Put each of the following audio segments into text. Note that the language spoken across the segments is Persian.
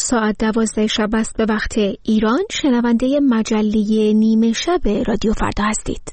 ساعت 12 شب است به وقت ایران. شنونده مجله نیمه شب رادیو فردا هستید.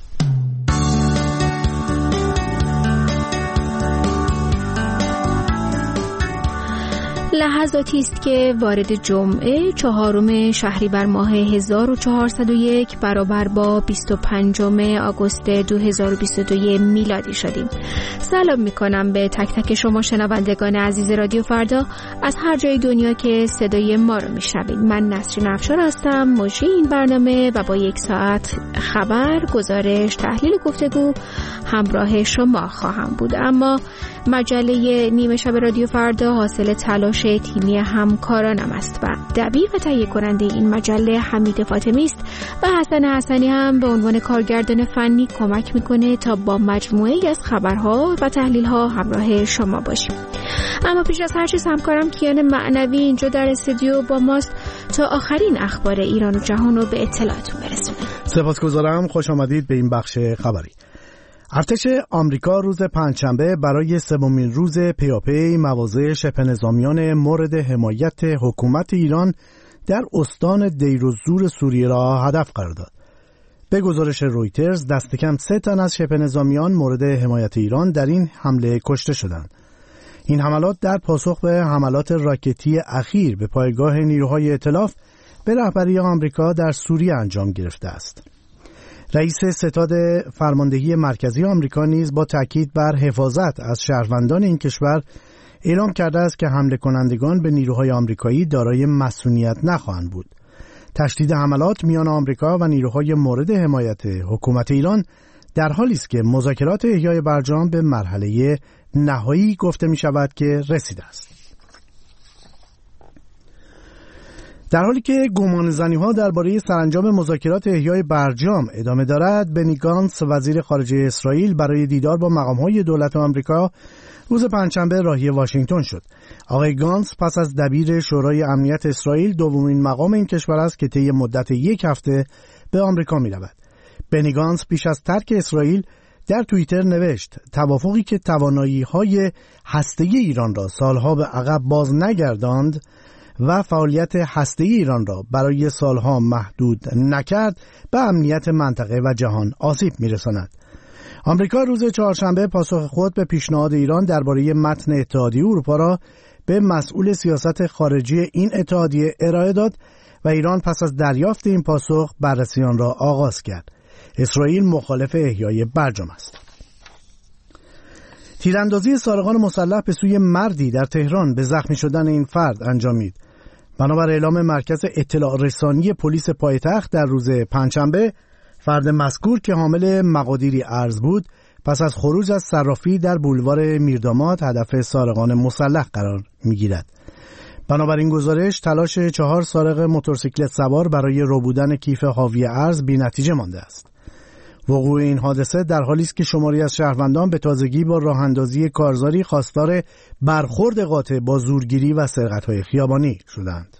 لحظاتی است که وارد جمعه 4 شهریور ماه 1401 برابر با 25 آگوست 2022 میلادی شدیم. سلام میکنم به تک تک شما شنوندگان عزیز رادیو فردا از هر جای دنیا که صدای ما رو میشنوید. من نسرین افشار هستم، مجری این برنامه و با 1 ساعت خبر، گزارش، تحلیل گفتگو همراه شما خواهم بود. اما مجله نیمه شب رادیو فردا حاصل تلاش تیمی همکارانم است و دبیر و تهیه کننده این مجله حمید فاطمی است و حسن حسنی هم به عنوان کارگردان فنی کمک میکنه تا با مجموعه‌ای از خبرها و تحلیل‌ها همراه شما باشیم. اما پیش از هر چیز همکارم کیان معنوی اینجا در استودیو با ماست تا آخرین اخبار ایران و جهان رو به اطلاعتون برسونه. سپاسگزارم، خوش آمدید به این بخش خبری. ارتش آمریکا روز پنجشنبه برای 3مین روز پیاپی مواضع شبه نظامیان مورد حمایت حکومت ایران در استان دیر الزور سوریه را هدف قرار داد. به گزارش رویترز دست کم 3 تن از شبه نظامیان مورد حمایت ایران در این حمله کشته شدند. این حملات در پاسخ به حملات راکتی اخیر به پایگاه نیروهای ائتلاف به رهبری آمریکا در سوریه انجام گرفته است. رئیس ستاد فرماندهی مرکزی آمریکا نیز با تاکید بر حفاظت از شهروندان این کشور اعلام کرده است که حمله کنندگان به نیروهای آمریکایی دارای مسئولیت نخواهند بود. تشدید حملات میان آمریکا و نیروهای مورد حمایت حکومت ایران در حالی است که مذاکرات احیای برجام به مرحله نهایی گفته می شود که رسیده است. در حالی که گمانه‌زنی‌ها درباره سرانجام مذاکرات احیای برجام ادامه دارد، بنی گانتس وزیر خارجه اسرائیل برای دیدار با مقام‌های دولت آمریکا روز پنجشنبه راهی واشنگتن شد. آقای گانتس پس از دبیر شورای امنیت اسرائیل دومین مقام این کشور است که طی مدت 1 هفته به آمریکا می‌رود. بنی گانتس پیش از ترک اسرائیل در توییتر نوشت: توافقی که توانایی‌های هسته‌ای ایران را سالها به عقب باز نگرداند و فعالیت هسته‌ای ایران را برای سالها محدود نکرد، به امنیت منطقه و جهان آسیب می‌رساند. آمریکا روز چهارشنبه پاسخ خود به پیشنهاد ایران درباره متن اتحادیه اروپا را به مسئول سیاست خارجی این اتحادیه ارائه داد و ایران پس از دریافت این پاسخ بررسی آن را آغاز کرد. اسرائیل مخالف احیای برجام است. تیراندازی سارقان مسلح به سوی مردی در تهران به زخمی شدن این فرد انجامید. بنابر اعلام مرکز اطلاع رسانی پلیس پایتخت در روز پنجشنبه، فرد مذکور که حامل مقادیری ارز بود، پس از خروج از صرافی در بولوار میرداماد هدف سارقان مسلح قرار می‌گیرد. بنابراین گزارش تلاش 4 سارق موتورسیکلت سوار برای ربودن کیف حاوی ارز بی‌نتیجه مانده است. وقوع این حادثه در حالی است که شماری از شهروندان به تازگی با راه اندازی کارزاری خواستار برخورد قاطع با زورگیری و سرقت‌های خیابانی شدند.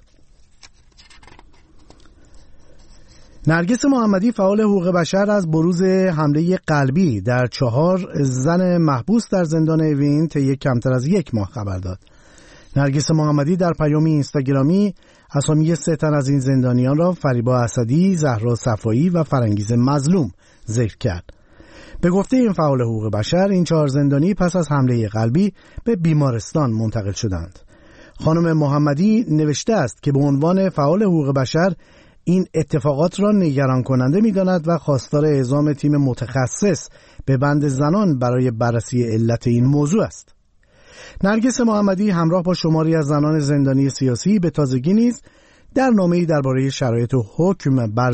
نرگس محمدی فعال حقوق بشر از بروز حمله قلبی در 4 زن محبوس در زندان اوین طی کمتر از 1 ماه خبر داد. نرگس محمدی در پیامی اینستاگرامی اسامی 3 تن از این زندانیان را فریبا اسدی، زهرا صفایی و فرنگیز مظلوم ذکر کرد. به گفته این فعال حقوق بشر، این 4 زندانی پس از حمله قلبی به بیمارستان منتقل شدند. خانم محمدی نوشته است که به عنوان فعال حقوق بشر این اتفاقات را نگران کننده می‌داند و خواستار اعزام تیم متخصص به بند زنان برای بررسی علت این موضوع است. نرگس محمدی همراه با شماری از زنان زندانی سیاسی به تازگی نیز در نامه‌ای درباره شرایط حاکم بر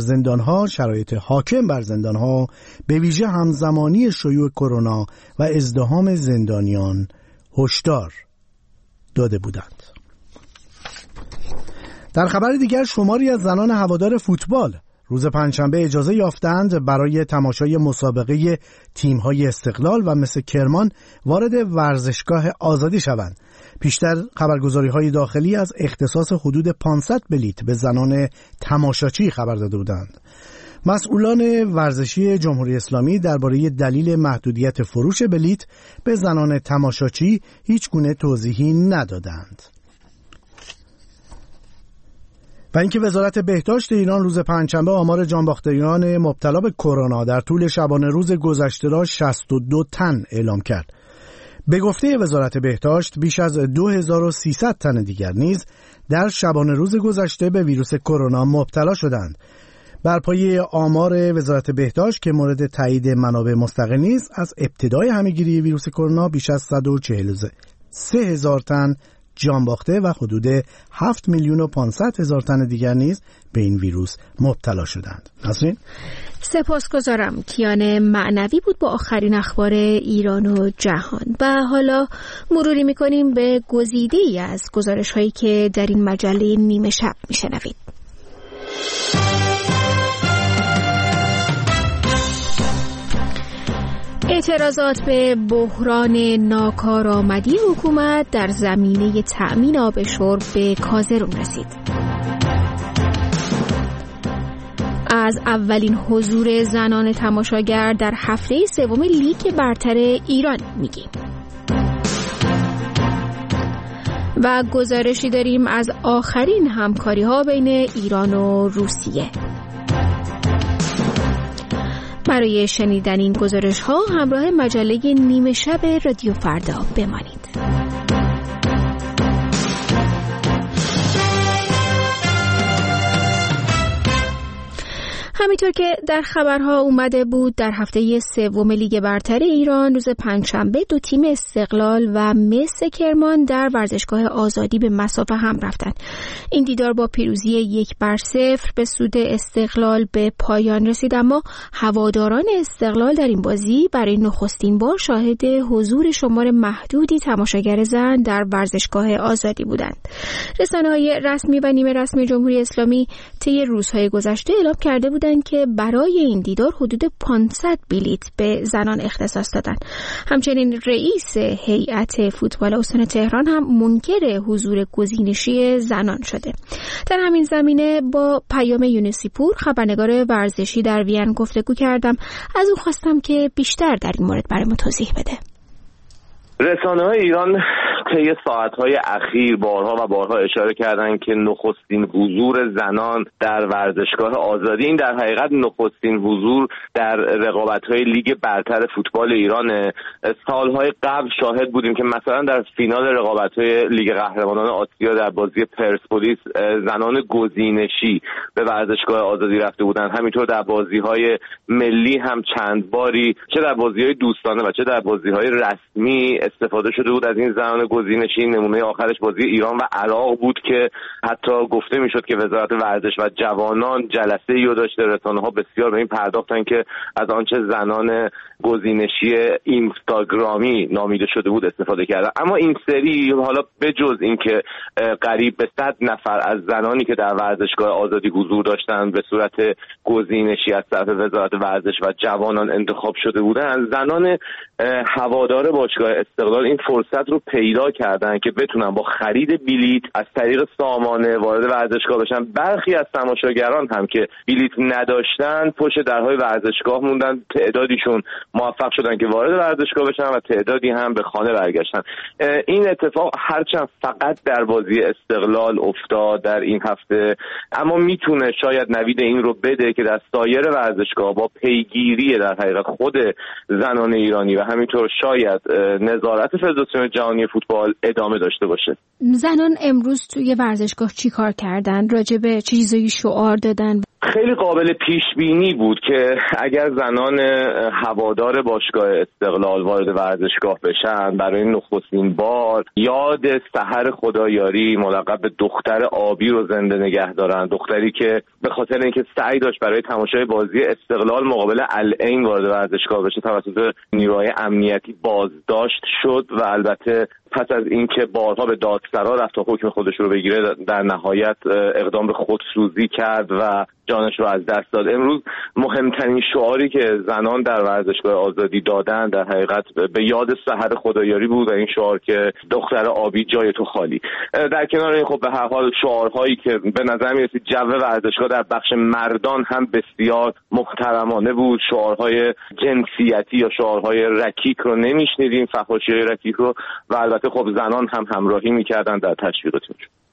زندان‌ها به ویژه همزمانی شیوع کرونا و ازدحام زندانیان هشدار داده بودند. در خبر دیگر، شماری از زنان هوادار فوتبال روز پنجشنبه اجازه یافتند برای تماشای مسابقه تیم‌های استقلال و مثل کرمان وارد ورزشگاه آزادی شوند. پیشتر خبرگزاری‌های داخلی از اختصاص حدود 500 بلیت به زنان تماشاچی خبر داده بودند. مسئولان ورزشی جمهوری اسلامی درباره دلیل محدودیت فروش بلیت به زنان تماشاچی هیچ گونه توضیحی ندادند. و اینکه وزارت بهداشت ایران روز پنجشنبه آمار جانباختگان مبتلا به کرونا در طول شبانه روز گذشته را 62 تن اعلام کرد. به گفته وزارت بهداشت بیش از 2300 تن دیگر نیز در شبانه روز گذشته به ویروس کرونا مبتلا شدند. بر پایه آمار وزارت بهداشت که مورد تایید منابع مستقل نیست، از ابتدای همه‌گیری ویروس کرونا بیش از 143,000 تن جان باخته و حدود 7,500,000 تن دیگر نیز به این ویروس مبتلا شدند. نسرین؟ سپاسگزارم. کیان معنوی بود با آخرین اخبار ایران و جهان. و حالا مروری می‌کنیم به گزیده‌ای از گزارش‌هایی که در این مجله نیمه شب می‌شنوید. اعتراضات به بحران ناکارآمدی حکومت در زمینه تأمین آب شرب به کازرون رسید. از اولین حضور زنان تماشاگر در هفته سوم لیگ برتر ایران میگیم. و گزارشی داریم از آخرین همکاری‌ها بین ایران و روسیه. برای شنیدن این گزارش‌ها همراه مجله نیمه شب رادیو فردا بمانید. همینطور که در خبرها اومده بود، در هفته سوم لیگ برتر ایران روز پنجشنبه دو تیم استقلال و مس کرمان در ورزشگاه آزادی به مسافه هم رفتند. این دیدار با پیروزی 1-0 به سود استقلال به پایان رسید، اما هواداران استقلال در این بازی برای نخستین بار شاهد حضور شمار محدودی تماشاگر زن در ورزشگاه آزادی بودند. رسانه‌های رسمی و نیمه رسمی جمهوری اسلامی طی روزهای گذشته اعلام کرده بودند که برای این دیدار حدود 500 بلیت به زنان اختصاص دادند. همچنین رئیس هیئت فوتبال استان تهران هم منکر حضور گزینشی زنان شده. در همین زمینه با پیام یونسی پور، خبرنگار ورزشی در وین، گفتگو کردم. از او خواستم که بیشتر در این مورد برای ما توضیح بده. رسانه‌های ایران طی ساعت‌های اخیر بارها اشاره کردند که نخستین حضور زنان در ورزشگاه آزادی، این در حقیقت نخستین حضور در رقابت‌های لیگ برتر فوتبال ایران. سال‌های قبل شاهد بودیم که مثلا در فینال رقابت‌های لیگ قهرمانان آسیا در بازی پرسپولیس زنان گزینشی به ورزشگاه آزادی رفته بودند. همینطور در بازی‌های ملی هم چند باری، چه در بازی‌های دوستانه و چه در بازی‌های رسمی، استفاده شده بود از این زنان گزینشی. نمونه آخرش بازی ایران و عراق بود که حتی گفته میشد که وزارت ورزش و جوانان جلسه‌ای رو داشته. رسانه‌ها بسیار به این پرداختن که از آنچه زنان گزینشی اینستاگرامی نامیده شده بود استفاده کردن. اما این سری حالا بجز اینکه قریب به 100 نفر از زنانی که در ورزشگاه آزادی حضور داشتند به صورت گزینشی از طرف وزارت ورزش و جوانان انتخاب شده بودند، زنان هوادار باشگاه استقلال این فرصت رو پیدا کردن که بتونن با خرید بلیت از طریق سامانه وارد ورزشگاه بشن. برخی از تماشاگران هم که بلیت نداشتن پشت درهای ورزشگاه موندن، تعدادیشون موفق شدن که وارد ورزشگاه بشن و تعدادی هم به خانه برگشتن. این اتفاق هرچند فقط در بازی استقلال افتاد در این هفته، اما میتونه شاید نوید این رو بده که در سایر ورزشگاه با پیگیری در حقیقت خود زنان ایرانی و همینطور شاید نظارت فدراسیون جهانی فوتبال ادامه داشته باشه. زنان امروز توی ورزشگاه چی کار کردن؟ راجع به چه چیزایی شعار دادن؟ خیلی قابل پیش بینی بود که اگر زنان هوادار باشگاه استقلال وارد ورزشگاه بشن، برای نخستین بار یاد سحر خدایاری ملقب به دختر آبی رو زنده نگه دارن. دختری که به خاطر اینکه سعی داشت برای تماشای بازی استقلال مقابل العین وارد ورزشگاه بشه توسط نیروهای امنیتی بازداشت شد و البته پس از اینکه بارها به دادسرا رفت تا حکم خودش رو بگیره در نهایت اقدام به خودسوزی کرد و جانش رو از دست داد. امروز مهمترین شعاری که زنان در ورزشگاه آزادی دادن در حقیقت به یاد سحر خدایاری بود و این شعار که دختر آبی جای تو خالی. در کنار این خب به هر حال شعارهایی که به نظر میرسید جو ورزشگاه در بخش مردان هم بسیار محترمانه بود. شعارهای جنسیتی یا شعارهای رکیک رو نمیشنیدیم، فحاشی‌های رکیک رو، و البته خب زنان هم همراهی میکردن در تشویقاتشون.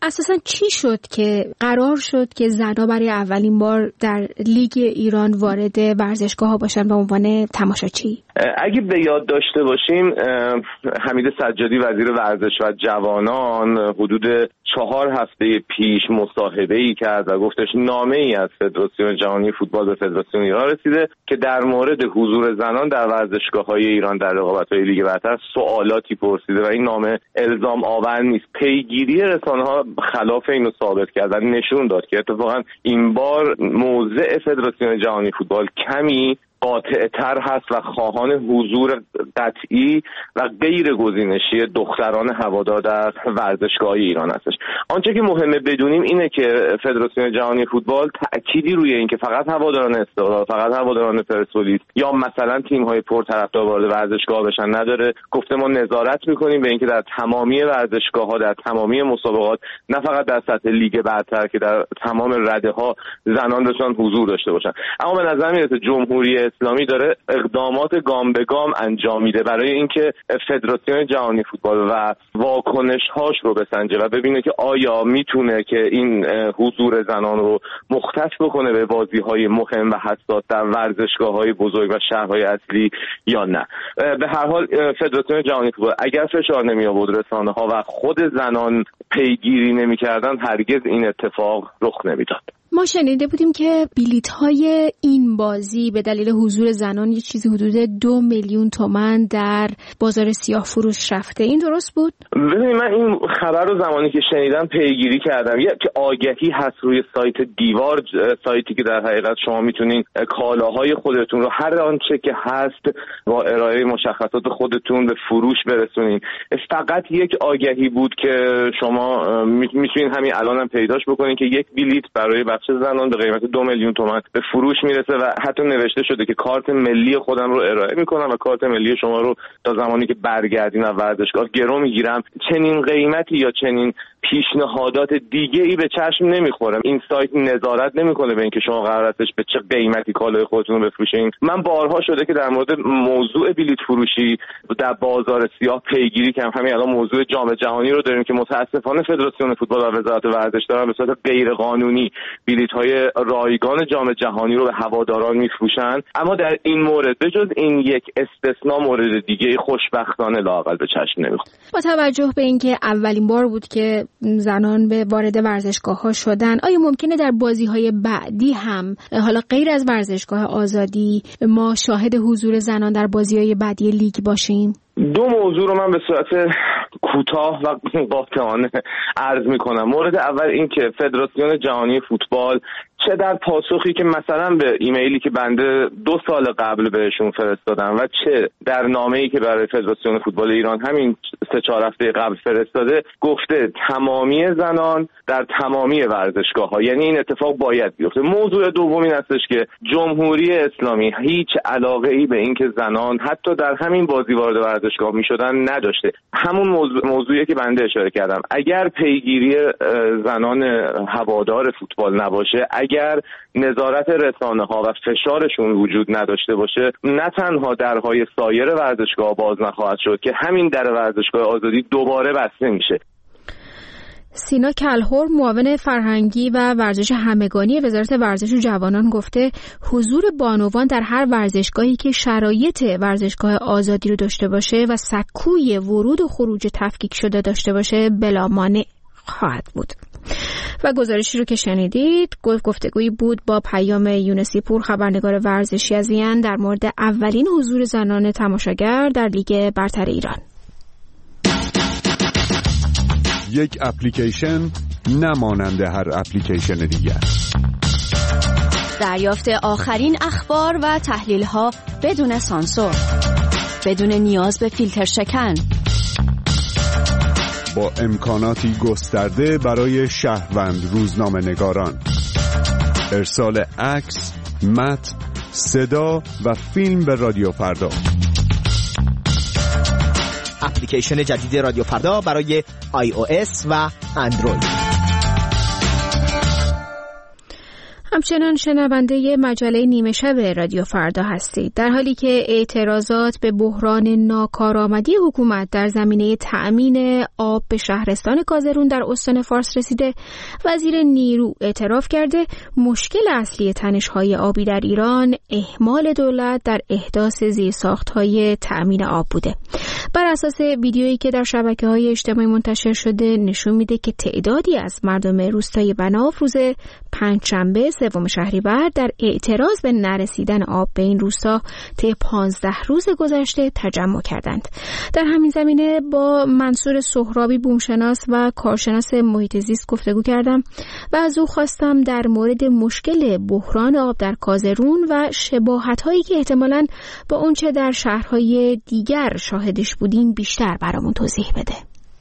اساسا چی شد که قرار شد که زنها برای اولین بار در لیگ ایران وارد ورزشگاه‌ها باشن به عنوان تماشاچی؟ اگه به یاد داشته باشیم حمید سجادی وزیر ورزش و جوانان حدود 4 هفته پیش مصاحبه‌ای کرد و گفتش نامه‌ای از فدراسیون جهانی فوتبال به فدراسیون ایران رسیده که در مورد حضور زنان در ورزشگاه‌های ایران در رقابت‌های لیگ برتر سوالاتی پرسیده و این نامه الزام آور نیست. پیگیری رسانه‌ها خلاف اینو ثابت کرد و نشون داد که اتفاقا این بار موضع فدراسیون جهانی فوتبال کمی قاطع‌تر هست و خواهان حضور قطعی و غیر گزینشی دختران هوادار در ورزشگاه ایران هستش. آنچه که مهمه بدونیم اینه که فدراسیون جهانی فوتبال تأکیدی روی این که فقط هواداران استقلال، فقط هواداران پرسپولیس یا مثلا تیم‌های پرطرفدار وارد ورزشگاه بشن نداره. گفته ما نظارت می‌کنیم به اینکه در تمامی ورزشگاه‌ها، در تمامی مسابقات، نه فقط در سطح لیگ برتر که در تمام رده‌ها زنان بتونن حضور داشته باشن. اما به نظر میاد جمهوری اسلامی داره اقدامات گام به گام انجام میده برای اینکه فدراسیون جهانی فوتبال و واکنش‌هاش رو بسنجه و ببینه که آیا میتونه که این حضور زنان رو مختص بکنه به بازی‌های مهم و حساس در ورزشگاه‌های بزرگ و شهرهای اصلی یا نه. به هر حال فدراسیون جهانی فوتبال اگر فشار نمی آورد رسانه‌ها و خود زنان پیگیری نمی‌کردن هرگز این اتفاق رخ نمیداد. ما شنیده بودیم که بلیط‌های این بازی به دلیل حضور زنان یه چیزی حدود 2 میلیون تومان در بازار سیاه فروش رفته. این درست بود؟ ببینید من این خبر رو زمانی که شنیدم پیگیری کردم. که آگهی هست روی سایت دیوار، سایتی که در حقیقت شما میتونین کالاهای خودتون رو هر آنچه که هست با ارائه مشخصات خودتون به فروش برسونین. فقط یک آگهی بود که شما میتونین همین الانم پیداش بکنین که یک بلیط برای زنان به قیمت 2 میلیون تومان به فروش میرسه و حتی نوشته شده که کارت ملی خودم رو ارائه میکنم و کارت ملی شما رو تا زمانی که برگردین از ورزشگاه گرو میگیرم. چنین قیمتی یا چنین پیشنهادات دیگه ای به چشم نمیخوره. این سایت نظارت نمیکنه به اینکه شما قرار هستش به چه قیمتی کالای خودتون رو بفروشین. من بارها شده که در مورد موضوع بلیط فروشی در بازار سیاه پیگیری کردم. همین الان موضوع جام جهانی رو داریم که متاسفانه فدراسیون فوتبال و وزارت ورزش دارن به صورت غیر قانونی بلیط‌های رایگان جام جهانی رو به هواداران میفروشن. اما در این مورد به جز این یک استثناء مورد دیگه خوشبختانه لااقل به چشم نمیخوره. با توجه به اینکه اولین بار بود که زنان به وارد ورزشگاه‌ها شدن، آیا ممکنه در بازی‌های بعدی هم حالا غیر از ورزشگاه آزادی ما شاهد حضور زنان در بازی‌های بعدی لیگ باشیم؟ دو موضوع رو من به صورت کوتاه و قاطعانه عرض میکنم. مورد اول این که فدراسیون جهانی فوتبال چه در پاسخی که مثلا به ایمیلی که بنده 2 سال قبل بهشون فرستادم و چه در نامه‌ای که برای فدراسیون فوتبال ایران همین 3-4 هفته قبل فرستاده گفته تمامی زنان در تمامی ورزشگاه‌ها، یعنی این اتفاق باید بیفته. موضوع دوم این هستش که جمهوری اسلامی هیچ علاقه‌ای به این که زنان حتی در همین بازی وارد ورزشگاه می‌شدن نداشته. همون موضوعی که بنده اشاره کردم، اگر پیگیری زنان هوادار فوتبال نباشه، اگر نظارت رسانه‌ها و فشارشون وجود نداشته باشه، نه تنها درهای سایر ورزشگاه باز نخواهد شد که همین در ورزشگاه آزادی دوباره بسته میشه. سینا کلهر، معاون فرهنگی و ورزش همگانی وزارت ورزش و جوانان، گفته حضور بانوان در هر ورزشگاهی که شرایط ورزشگاه آزادی رو داشته باشه و سکوی ورود و خروج تفکیک شده داشته باشه بلا مانع خواهد بود. و گزارشی رو که شنیدید گفتگویی بود با پیام یونسی پور، خبرنگار ورزشی از این، در مورد اولین حضور زنان تماشاگر در لیگ برتر ایران. یک اپلیکیشن نمانند هر اپلیکیشن دیگر. دریافت آخرین اخبار و تحلیل‌ها بدون سانسور، بدون نیاز به فیلتر شکن، با امکاناتی گسترده برای شهروند روزنامه‌نگاران. ارسال عکس، متن، صدا و فیلم به رادیو فردا. اپلیکیشن جدید رادیو فردا برای iOS و اندروید. همچنان شنونده مجله نیمه شب رادیو فردا هستید. در حالی که اعتراضات به بحران ناکارآمدی حکومت در زمینه تأمین آب به شهرستان کازرون در استان فارس رسیده، وزیر نیرو اعتراف کرده مشکل اصلی تنش‌های آبی در ایران اهمال دولت در احداث زیرساخت‌های تأمین آب بوده. بر اساس ویدیویی که در شبکه‌های اجتماعی منتشر شده نشون میده که تعدادی از مردم روستای بناف روز پنجشنبه 3 شهریور در اعتراض به نرسیدن آب به این روستا طی 15 روز گذشته تجمع کردند. در همین زمینه با منصور سهرابی بومشناس و کارشناس محیط زیست گفتگو کردم و از او خواستم در مورد مشکل بحران آب در کازرون و شباهت‌هایی که احتمالاً با اونچه در شهرهای دیگر شاهدش بودیم بیشتر برامون توضیح بده.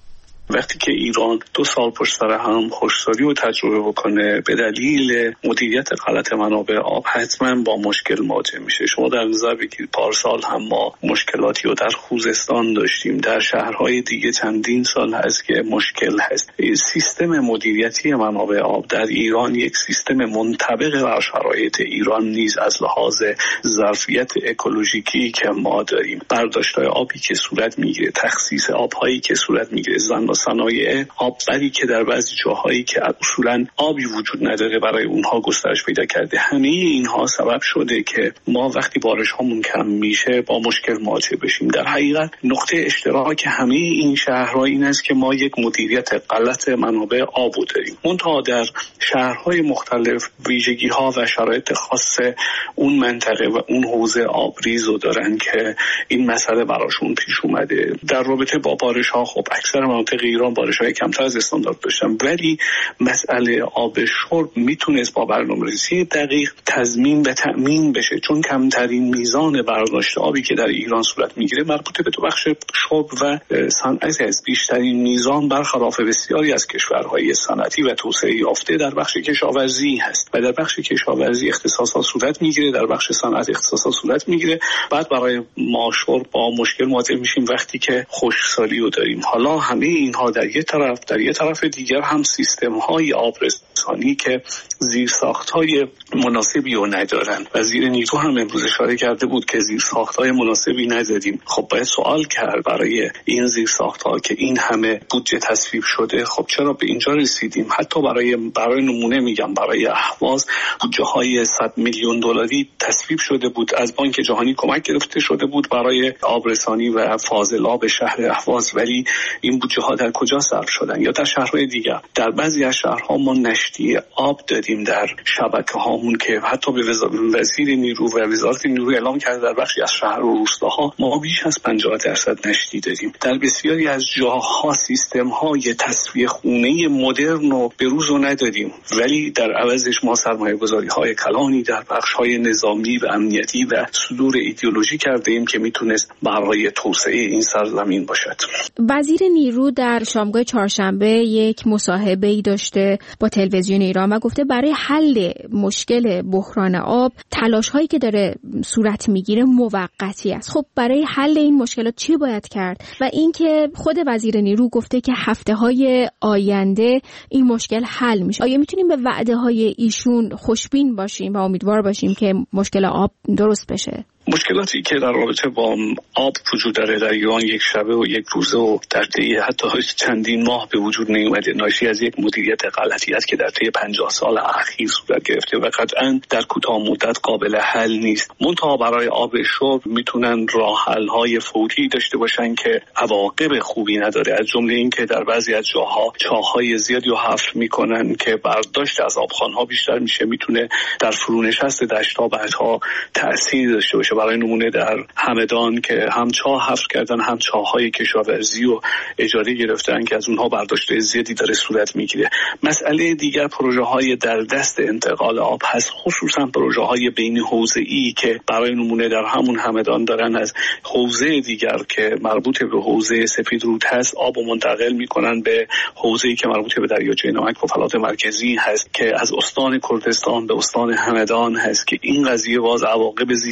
وقتی که ایران 2 سال پشت سر هم خشکسالی رو تجربه بکنه به دلیل مدیریت غلط منابع آب حتما با مشکل مواجه میشه. شما در نظر بگیرید پارسال هم ما مشکلاتی رو در خوزستان داشتیم، در شهرهای دیگه چندین سال هست که مشکل هست. سیستم مدیریتی منابع آب در ایران یک سیستم منطبق بر شرایط ایران نیز از لحاظ ظرفیت اکولوژیکی که ما داریم، برداشت‌های آبی که صورت میگیره، تخصیص آب‌هایی که صورت میگیره، صنایع آببری که در بعضی جاهایی که اصولاً آبی وجود نداره برای اونها گسترش پیدا کرده، همه اینها سبب شده که ما وقتی بارش هامون کم میشه با مشکل مواجه بشیم. در حقیقت نقطه اشتراک همه این شهرها این است که ما یک مدیریت غلط منابع آب داریم. منتها در شهرهای مختلف ویژگی‌ها و شرایط خاص اون منطقه و اون حوزه آبریز رو دارن که این مسئله براشون پیش اومده. در رابطه با بارش‌ها خب اکثر مناطق ایران بارش‌های کمتر از استاندارد داشتن، ولی مسئله آب شرب میتونست با برنامه‌ریزی دقیق تضمین و تأمین بشه، چون کمترین میزان برداشت آبی که در ایران صورت میگیره مربوط به بخش شرب و صنعت است. بیشترین میزان برخلاف بسیاری از کشورهای صنعتی و توسعه یافته در بخش کشاورزی هست و در بخش کشاورزی اختصاصات صورت میگیره، در بخش صنعت اختصاصات صورت میگیره. بعد برای ما شرب با مشکل مواجه میشیم وقتی که خشکسالی رو داریم. حالا همه اینها در یک طرف دیگر هم سیستم‌های آبرسانی که زیرساخت‌های مناسبی رو ندارن. وزیر نیرو هم امروز اشاره کرده بود که زیرساخت‌های مناسبی نداریم. خب باید سوال کرد برای این زیرساخت‌ها که این همه بودجه تصویب شده، خب چرا به اینجا رسیدیم؟ حتی برای نمونه میگم برای اهواز بودجه‌های 100 میلیون دلاری تصویب شده بود، از بانک جهانی کمک گرفته شده بود برای آبرسانی و فاضلاب شهر اهواز، ولی این بودجه ها در کجا صرف شدن؟ یا در شهرهای دیگر در بعضی از شهرها ما نشتی آب دادیم در شبکه هامون که حتی به وزیر نیرو و وزارت نیرو اعلام کرده در بخشی از شهر و روستاها ما بیش از 50% نشتی دادیم. در بسیاری از جاها سیستم های تصفیه خونه مدرن رو به روز ندادیم، ولی در عوضش ما سرمایه گذاری های کلانی در بخش های نظامی و امنیتی و صدور ایدئولوژی کرده ایم که میتونست برای توسعه این سرزمین باشد. وزیر نیرو در شامگاه چهارشنبه یک مصاحبه‌ای داشته با تلویزیون ایران و گفته برای حل مشکل بحران آب تلاش‌هایی که داره صورت میگیره موقتی است. خب برای حل این مشکلات چی باید کرد؟ و اینکه خود وزیر نیرو گفته که هفته‌های آینده این مشکل حل میشه. آیا میتونیم به وعده‌های ایشون خوشبین باشیم و امیدوار باشیم که مشکل آب درست بشه؟ مشکلاتی که در رابطه با آب وجود داره در ایران یک شبه و یک روزه و در طی حتی چندین ماه به وجود نیومده، ناشی از یک مدیریت غلطی است که در طی 50 سال اخیر صورت گرفته و قطعاً در کوتاه مدت قابل حل نیست. منتها برای آب شرب میتونن راه حل‌های فوری داشته باشن که عواقب خوبی نداره، از جمله این که در بعضی از جاها چاه‌های زیادی رو حفر میکنن که برداشت از آبخوان‌ها بیشتر میشه، میتونه در فرونشست دشت‌ها بعدها تأثیر داشته باشه. برای نمونه در همدان که هم چاه حفر کردن هم چاه‌های کشاورزی و اجاره گرفتن که از اونها برداشت زیادی داره صورت میگیره. مسئله دیگر پروژه‌های در دست انتقال آب هست، خصوصا پروژه‌های بین حوزه‌ای که برای نمونه در همون همدان دارن از حوزه دیگر که مربوط به حوزه سپیدرود هست آب رو منتقل میکنن به حوزه‌ای که مربوط به دریاچه نمک و فلات مرکزی هست که از استان کردستان به استان همدان هست که این قضیه باز عواقب زیست محیطی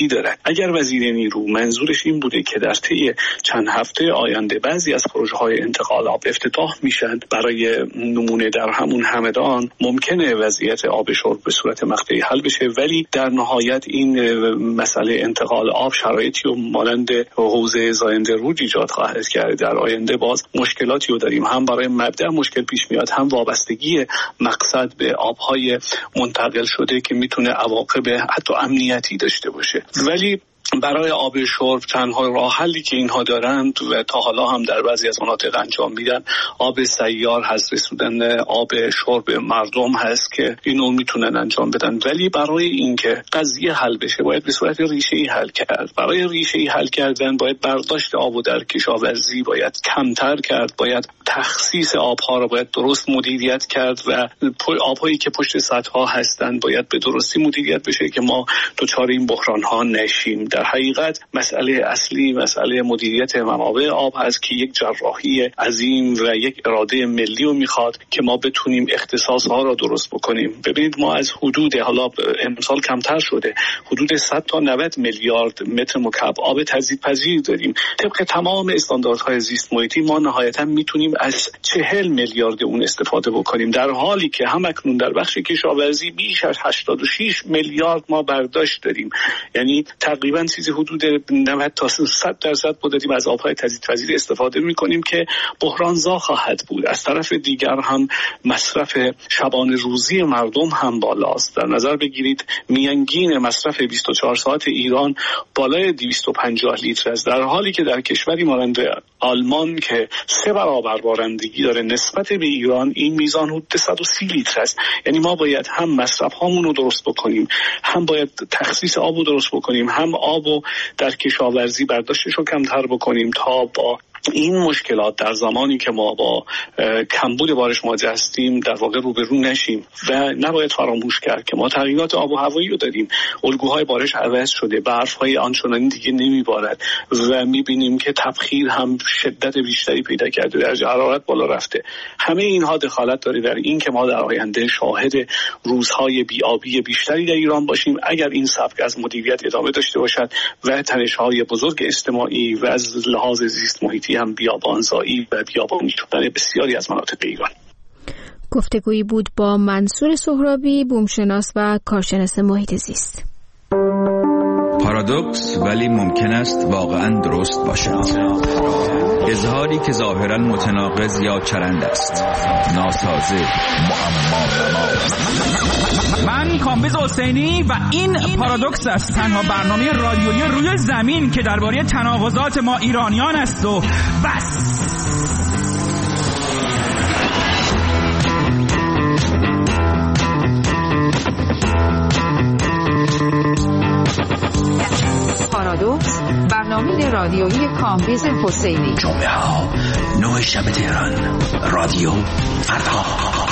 محیطی دارد. اگر وزیر نیرو منظورش این بوده که در طی چند هفته آینده بعضی از پروژه‌های انتقال آب افتتاح میشن، برای نمونه در همون همدان ممکنه وضعیت آب شرب به صورت مقطعی حل بشه، ولی در نهایت این مسئله انتقال آب شرایطی و مانند حوزه زاینده رود ایجاد خواهد کرد. در آینده باز مشکلاتی رو داریم، هم برای مبدأ مشکل پیش میاد، هم وابستگی مقصد به آبهای منتقل شده که میتونه عواقب حتی امنیتی داشته باشه. ولی برای آب شرب تنها راه حلی که اینها دارند و تا حالا هم در بعضی از مناطق انجام میدن آب سیار هست، رسوندن آب شرب مردم هست که اینو میتونن انجام بدن. ولی برای اینکه قضیه حل بشه باید به صورت ریشه‌ای حل کرد. برای ریشه‌ای حل کردن باید برداشت آب در کشاورزی باید کمتر کرد، باید تخصیص آبها رو باید درست مدیریت کرد و آبهایی که پشت سدها هستن باید به درستی مدیریت بشه که ما دچار این بحران‌ها نشیم. در حقیقت مسئله اصلی مسئله مدیریت منابع آب هست که یک جراحی عظیم و یک اراده ملی رو میخواد که ما بتونیم اختصاصها را درست بکنیم. ببینید ما از حدود حالا امسال کمتر شده حدود 100 تا 90 میلیارد متر مکعب آب تجدیدپذیر داریم. طبق تمام استانداردهای زیست محیطی ما نهایتا میتونیم از 40 میلیارد اون استفاده بکنیم، در حالی که همکنون در بخش کشاورزی بیش از 86 میلیارد ما برداشت داریم. یعنی تقریبا چیزی حدود 90 تا 100% ما داریم از آبهای تجدیدپذیر استفاده می‌کنیم که بحران‌زا خواهد بود. از طرف دیگر هم مصرف شبانه روزی مردم هم بالاست. در نظر بگیرید میانگین مصرف 24 ساعت ایران بالای 250 لیتر است، در حالی که در کشوری مانند آلمان که 3 برابر بارندگی داره نسبت به ایران این میزان حدود 130 لیتر است. یعنی ما باید هم مصرف هامون رو درست بکنیم، هم باید تخصیص آب رو درست بکنیم، هم آب رو در کشاورزی برداشتش رو کمتر بکنیم تا با این مشکلات در زمانی که ما با کمبود بارش مواجه هستیم در واقع روبرو نشیم. و نباید فراموش کرد که ما تغییرات آب و هوایی رو داریم، الگوهای بارش عوض شده، برف‌های آنچنانی دیگه نمیبارد و میبینیم که تبخیر هم شدت بیشتری پیدا کرده، درجه حرارت بالا رفته. همه اینها دخالت داره در این که ما در آینده شاهد روزهای بی‌آبی بیشتری در ایران باشیم اگر این سبک از مدیریت ادامه داشته باشد و تنش‌های بزرگ اجتماعی و از لحاظ زیست محیطی هم بیابانزایی و بیابانی شدن بسیاری از مناطق ایران. گفتگویی بود با منصور سهرابی، بومشناس و کارشناس محیط زیست. پارادوکس ولی ممکن است واقعا درست باشد. اظهاری که ظاهرا متناقض یا چرند است، ناسازه، معما. من کامبیز حسینی و این پارادوکس است، تنها برنامه رادیویی روی زمین که درباره تناقضات ما ایرانیان است و بس. پارادوکس، برنامه رادیویی کامبیز حسینی. جمعه ها 9 شب تهران، رادیو فردا.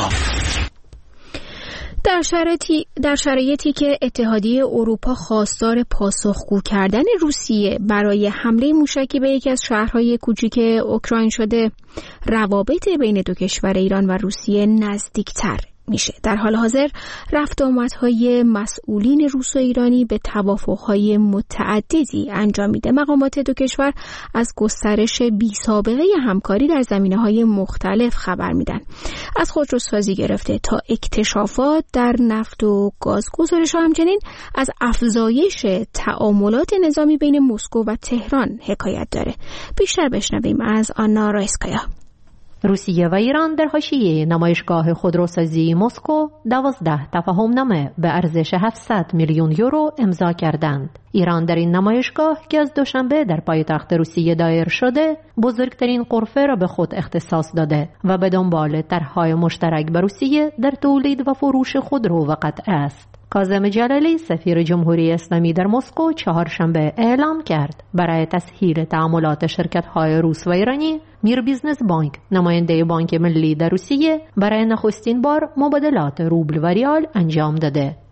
در شرایطی که اتحادیه اروپا خواستار پاسخگو کردن روسیه برای حمله موشکی به یکی از شهرهای کوچیک اوکراین شده، روابط بین دو کشور ایران و روسیه نزدیکتر میشه. در حال حاضر رفت آمدهای مسئولین روس و ایرانی به توافقهای متعددی انجام میده. مقامات دو کشور از گسترش بی‌سابقه همکاری در زمینه‌های مختلف خبر میدن، از خودروسازی گرفته تا اکتشافات در نفت و گاز. گزارش همچنین از افزایش تعاملات نظامی بین مسکو و تهران حکایت داره. بیشتر بشنویم از آنا رایسکایا. روسیه و ایران در حاشیه نمایشگاه خودروسازی مسکو 12 تفاهمنامه به ارزش 700 میلیون یورو امضا کردند. ایران در این نمایشگاه که از دوشنبه در پایتخت روسیه دایر شده، بزرگترین غرفه را به خود اختصاص داده و به دنبال طرح‌های مشترک با روسیه در تولید و فروش خودرو و قطع است. کاظم جلالی سفیر جمهوری اسلامی در مسکو چهارشنبه اعلام کرد برای تسهیل تعاملات شرکت‌های روس و ایرانی، میر بیزنس بانک، نماینده بانک ملی در روسیه، برای نخستین بار مبادلات روبل و ریال انجام داده.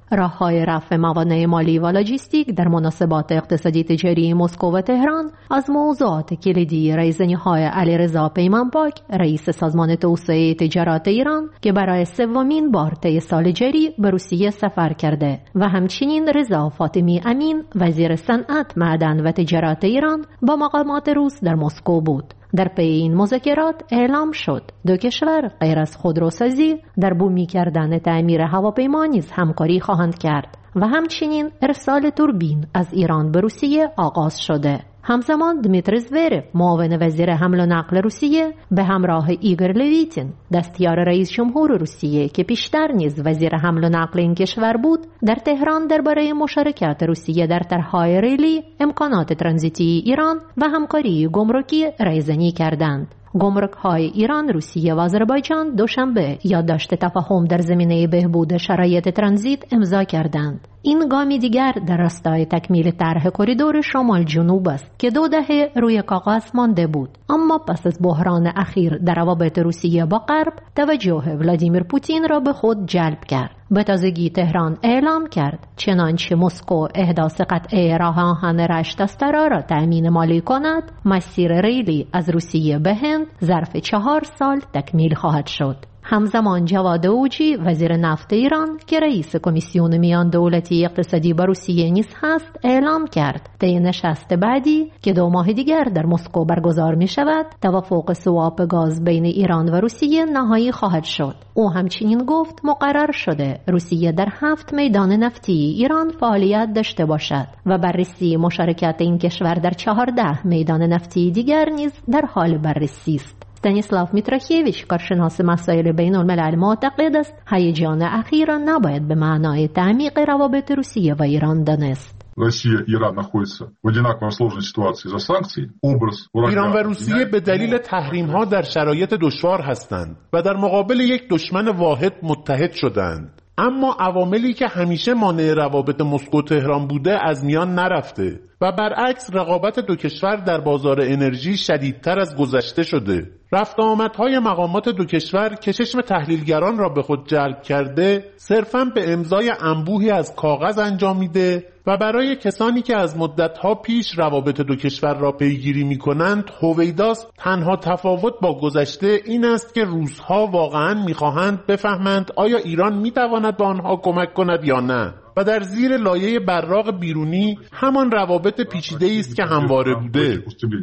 راه‌های رفع موانع مالی و لاجستیک در مناسبات اقتصادی تجاری مسکو و تهران از موضوعات کلیدی رایزنی‌های علیرضا پیمانپاک رئیس سازمان توسعه تجارت ایران که برای سومین بار طی سال جاری به روسیه سفر کرده و همچنین رضا فاطمی امین وزیر صنعت، معدن و تجارت ایران با مقامات روس در مسکو بود. در پی این مذاکرات اعلام شد دو کشور غیر از خودروسازی در بومی کردن تعمیر هواپیما نیز همکاری خواهند کرد و همچنین ارسال توربین از ایران به روسیه آغاز شده. همزمان دمیتری زویرف معاون وزیر حمل و نقل روسیه به همراه ایگور لویتین دستیار رئیس جمهور روسیه که پیشتر نیز وزیر حمل و نقل این کشور بود در تهران درباره مشارکت روسیه در طرح‌های ریلی، امکانات ترانزیتی ایران و همکاری گمرکی رایزنی کردند. گمرک‌های ایران، روسیه و آذربایجان دوشنبه یادداشت تفاهم در زمینه بهبود شرایط ترانزیت امضا کردند. این گامی دیگر در راستای تکمیل طرح کریدور شمال جنوب است که 2 دهه روی کاغذ مانده بود، اما پس از بحران اخیر در روابط روسیه با غرب توجه ولادیمیر پوتین را به خود جلب کرد. به تازگی تهران اعلام کرد چنانچه مسکو احداث قطعه راه آهن رشت استرا را تأمین مالی کند، مسیر ریلی از روسیه به هند ظرف 4 سال تکمیل خواهد شد. همزمان جواد اوجی وزیر نفت ایران که رئیس کمیسیون میان دولتی اقتصادی با روسیه نیز هست اعلام کرد طی نشست بعدی که 2 ماه دیگر در مسکو برگزار می شود توافق سواپ گاز بین ایران و روسیه نهایی خواهد شد. او همچنین گفت مقرر شده روسیه در 7 میدان نفتی ایران فعالیت داشته باشد و بررسی مشارکت این کشور در 14 میدان نفتی دیگر نیز در حال بررسی است. استانیسلاو میتراکیویچ کارشناس مسائل بین الملل معتقد است هیجان اخیر را نباید به معنای تعمیق روابط روسیه و ایران دانست. ایران و روسیه به دلیل تحریم‌ها در شرایط دشوار هستند و در مقابل یک دشمن واحد متحد شدند. اما عواملی که همیشه مانع روابط مسکو تهران بوده از میان نرفته و برعکس رقابت 2 کشور در بازار انرژی شدیدتر از گذشته شده. رفت آمدهای مقامات 2 کشور که چشم تحلیلگران را به خود جلب کرده صرفاً به امضای انبوهی از کاغذ انجامیده و برای کسانی که از مدتها پیش روابط 2 کشور را پیگیری می کنند هویداست. تنها تفاوت با گذشته این است که روس‌ها واقعاً می خواهند بفهمند آیا ایران می تواند به آنها کمک کند یا نه و در زیر لایه براق بیرونی همان روابط پیچیده‌ای است که همواره بوده.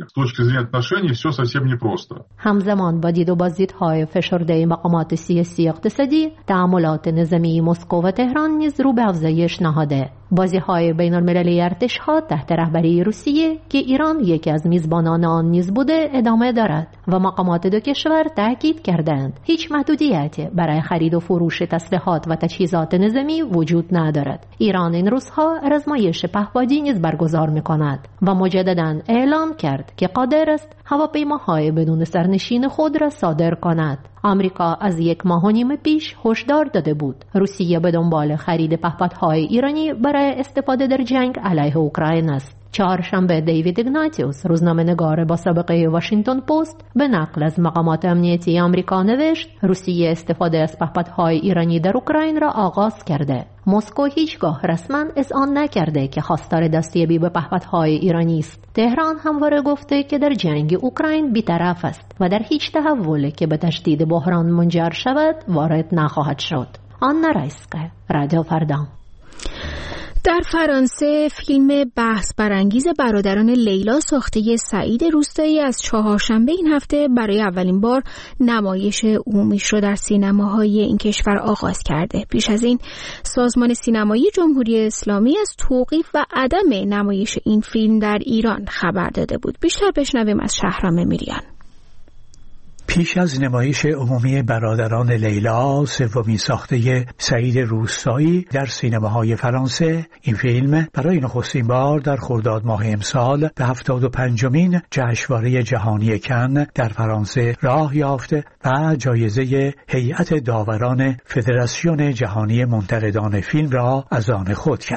همزمان با دید و بازدیدهای فشرده مقامات سیاسی اقتصادی، تعاملات نظامی مسکو و تهران نیز رو به افزایش نهاده. بازی‌های بین‌المللی ارتش‌ها تحت رهبری روسیه که ایران یکی از میزبانان آن نیز بوده ادامه دارد و مقامات 2 کشور تاکید کردند هیچ محدودیتی برای خرید و فروش تسلیحات و تجهیزات نظامی وجود ندارد. ایران این روزها آزمایش پهپادی نیز برگزار می‌کند و مجدداً اعلام کرد که قادر است هواپیماهای بدون سرنشین خود را صادر کند. آمریکا از 1 ماه و نیم پیش هشدار داده بود روسیه به دنبال خرید پهپادهای ایرانی برای استفاده در جنگ علیه اوکراین است. چهارشنبه دیوید ایگناتیوس روزنامه‌نگار با سابقه واشنگتن پست به نقل از مقامات امنیتی آمریکا نوشت روسیه استفاده از پهپادهای ایرانی در اوکراین را آغاز کرده. مسکو هیچگاه رسما اذعان نکرده که خواستار دستیابی به پهپادهای ایرانی است. تهران همواره گفته که در جنگ اوکراین بی‌طرف است و در هیچ تحولی که به تشدید بحران منجر شود وارد نخواهد شد. آنا رایسکا، رادیو فردا. در فرانسه فیلم بحث برانگیز برادران لیلا ساخته سعید روستایی از چهارشنبه این هفته برای اولین بار نمایش عمومیش رو در سینماهای این کشور آغاز کرده. پیش از این سازمان سینمایی جمهوری اسلامی از توقیف و عدم نمایش این فیلم در ایران خبر داده بود. بیشتر بشنویم از شهرام میریان. پیش از نمایش عمومی برادران لیلا، سومین ساخته سعید روستایی در سینماهای فرانسه، این فیلم برای نخستین بار در خرداد ماه امسال به 75مین جشنواره جهانی کن در فرانسه راه یافته و جایزه هیئت داوران فدراسیون جهانی منتقدان فیلم را از آن خود کرد.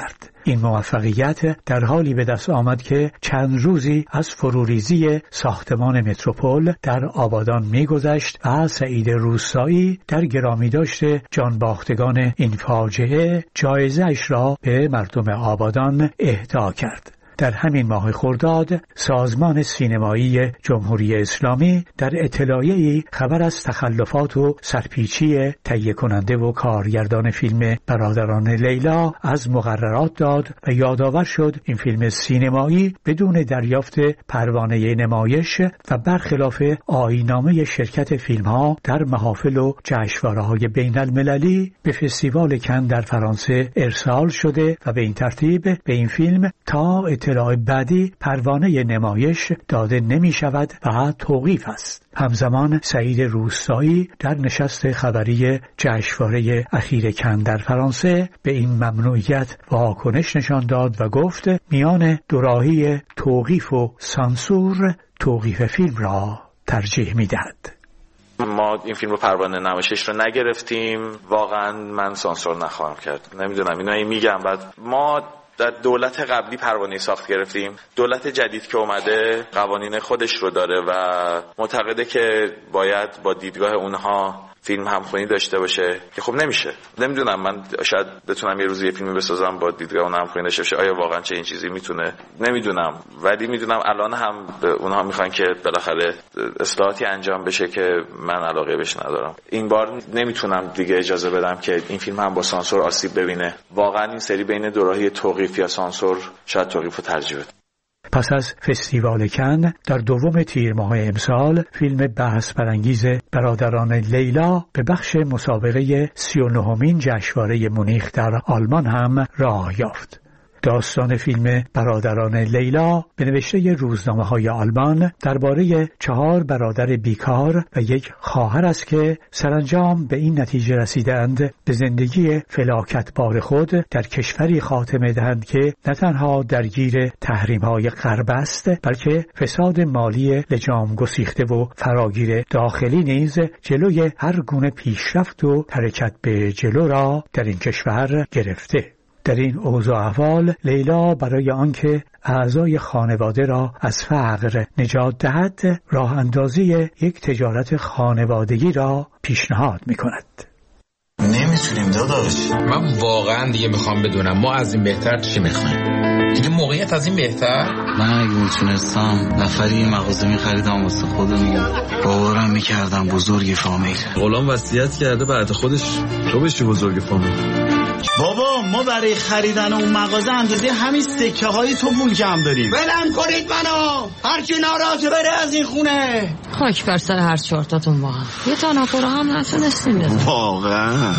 این موفقیت در حالی به دست آمد که چند روزی از فروریزی ساختمان متروپول در آبادان می‌گذشت و سعید روستایی در گرامی داشته جانباختگان این فاجعه جایزه‌اش را به مردم آبادان اهدا کرد. در همین ماه خرداد سازمان سینمایی جمهوری اسلامی در اطلاعیه‌ای خبر از تخلفات و سرپیچی تهیه کننده و کارگردان فیلم برادران لیلا از مقررات داد و یادآور شد این فیلم سینمایی بدون دریافت پروانه نمایش و برخلاف آیین‌نامه شرکت فیلم‌ها در محافل و جشنواره‌های بین‌المللی به فستیوال کن در فرانسه ارسال شده و به این ترتیب به این فیلم تا اطلاع بعدی پروانه نمایش داده نمی شود و توقیف است. همزمان سعید روستایی در نشست خبری جشنواره اخیر کن در فرانسه به این ممنوعیت واکنش نشان داد و گفت میان دوراهی توقیف و سانسور توقیف فیلم را ترجیح می دهد. ما این فیلم رو پروانه نمایشش رو نگرفتیم، واقعا من سانسور نخواهم کرد. نمیدونم اینو میگم. بعد ما در دولت قبلی پروانه ساخت گرفتیم، دولت جدید که اومده قوانین خودش رو داره و معتقده که باید با دیدگاه اونها فیلم همخوانی داشته باشه که خب نمیشه. نمیدونم، من شاید بتونم یه روزی یه فیلمی بسازم با دیدگاه اون همخوانی داشته باشه. آیا واقعا چه این چیزی میتونه؟ نمیدونم، ولی میدونم الان هم اونها میخوان که بالاخره اصلاحاتی انجام بشه که من علاقه بهش ندارم. این بار نمیتونم دیگه اجازه بدم که این فیلم هم با سانسور آسیب ببینه. واقعا این سری بین دوراهی توقیف یا سانسور شاید توقیف رو ترجیح بدم. پس از فستیوال کن در دوم تیر ماه امسال فیلم بحث برانگیز برادران لیلا به بخش مسابقه 39مین جشنواره مونیخ در آلمان هم راه یافت. داستان فیلم برادران لیلا به نوشته روزنامه‌های آلمان درباره 4 برادر بیکار و یک خواهر است که سرانجام به این نتیجه رسیدند به زندگی فلاکتبار خود در کشوری خاتمه دهند که نه تنها درگیر تحریم‌های غرب است، بلکه فساد مالی لجام گسیخته و فراگیر داخلی نیز جلوی هر گونه پیشرفت و حرکت به جلو را در این کشور گرفته. در این اوضاع احوال لیلا برای آنکه اعضای خانواده را از فقر نجات دهد راه اندازی یک تجارت خانوادگی را پیشنهاد می کند. نمیتونیم داداش. من واقعا دیگه میخوام بدونم ما از این بهتر چی میخوایم؟ دیگه موقعیت از این بهتر؟ من اگه میتونستم نفری یه مغازه میخریدم واسه خودم، باورم میکردم بزرگ فامیل. غلام وصیت کرده بعد خودش تو بشی بزرگ فامیل. بابا ما برای خریدن اون مغازه اندازه همین سکه های تو پول کم داریم. ولم کنید منو، هر کی ناراضه بره از این خونه. خاک بر سر هر 4 تاتون با هم. یه تاناپورو هم نتونستیم بزنیم. واقعا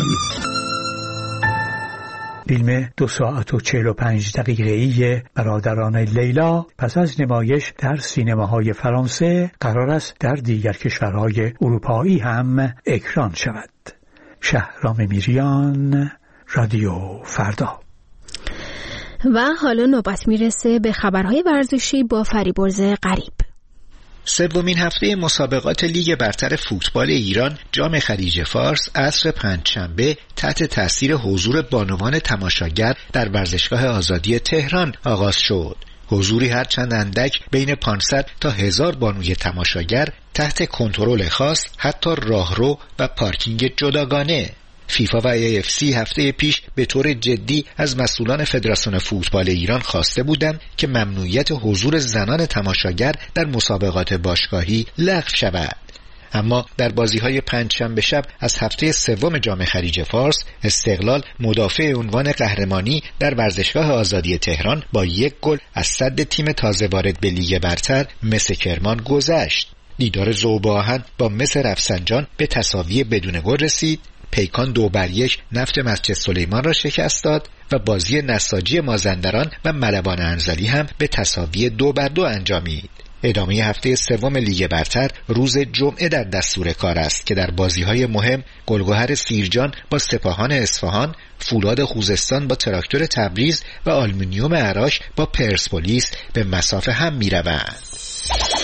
فیلم 2 ساعت و 45 دقیقه‌ای برادران لیلا پس از نمایش در سینماهای فرانسه قرار است در دیگر کشورهای اروپایی هم اکران شود. شهرام میریان، رادیو فردا. و حالا نوبت میرسه به خبرهای ورزشی با فریبرز غریب. سومین هفته مسابقات لیگ برتر فوتبال ایران جام خلیج فارس عصر پنجشنبه تحت تاثیر حضور بانوان تماشاگر در ورزشگاه آزادی تهران آغاز شد. حضوری هرچند اندک بین 500 تا 1000 بانوی تماشاگر تحت کنترل خاص، حتی راهرو و پارکینگ جداگانه. فیفا و AFC هفته پیش به طور جدی از مسئولان فدراسیون فوتبال ایران خواسته بودند که ممنوعیت حضور زنان تماشاگر در مسابقات باشگاهی لغو شود. اما در بازی‌های پنجشنبه شب از هفته سوم جام خلیج فارس، استقلال مدافع عنوان قهرمانی در ورزشگاه آزادی تهران با 1 گل از صد تیم تازه وارد به لیگ برتر مس کرمان گذشت. دیدار ذوب‌آهن با مس رفسنجان به تساوی بدون گل رسید. پیکان 2-1 نفت مسجد سلیمان را شکست داد و بازی نساجی مازندران و ملوان انزلی هم به تساوی 2-2 انجامید. ادامه هفته سوم لیگ برتر روز جمعه در دستور کار است که در بازی‌های مهم گلگهر سیرجان با سپاهان اصفهان، فولاد خوزستان با تراکتور تبریز و آلومینیوم عراش با پرسپولیس به مسافه هم می‌روند.